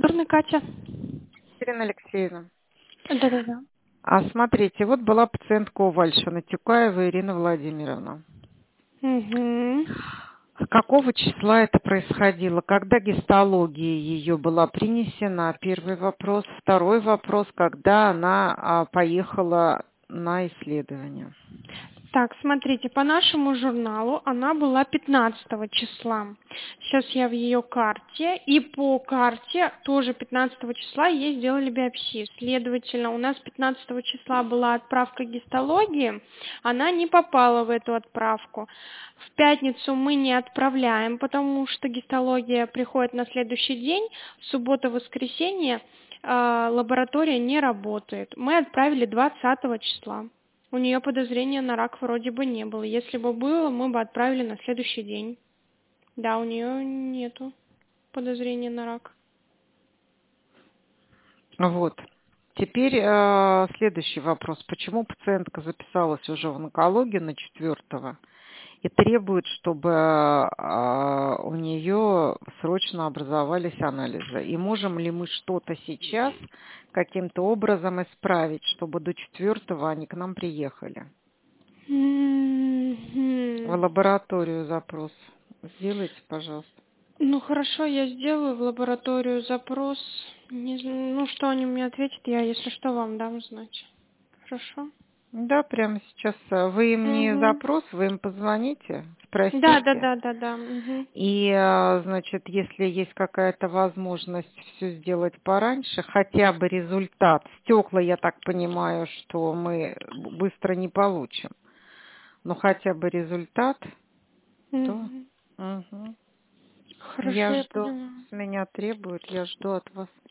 Выборная Катя. Ирина Алексеевна. Да-да-да. Смотрите, вот была пациентка у Вальшина, Тюкаева Ирина Владимировна. Угу. С какого числа это происходило? Когда гистология ее была принесена? Первый вопрос. Второй вопрос, когда она поехала на исследование? Так, смотрите, по нашему журналу она была 15 числа. Сейчас я в ее карте. И по карте тоже 15 числа ей сделали биопсию. Следовательно, у нас 15 числа была отправка гистологии. Она не попала в эту отправку. В пятницу мы не отправляем, потому что гистология приходит на следующий день. В субботу-воскресенье лаборатория не работает. Мы отправили 20 числа. У нее подозрения на рак вроде бы не было. Если бы было, мы бы отправили на следующий день. Да, у нее нету подозрения на рак. Вот. Теперь следующий вопрос. Почему пациентка записалась уже в онкологию на 4 и требует, чтобы у нее срочно образовались анализы? И можем ли мы что-то сейчас каким-то образом исправить, чтобы до 4 они к нам приехали? В лабораторию запрос сделайте, пожалуйста. Ну хорошо, я сделаю в лабораторию запрос. Не знаю, ну что они мне ответят, я, если что, вам дам знать. Хорошо? Да, прямо сейчас вы им не Угу. запрос, вы им позвоните, Да, да, спросите. да, да, да. Угу. И, значит, если есть какая-то возможность все сделать пораньше, хотя бы результат. Стекла, я так понимаю, что мы быстро не получим. Но хотя бы результат, то Угу. мгм. Хорошо, Я я жду, поняла. с меня требуют, я жду от вас.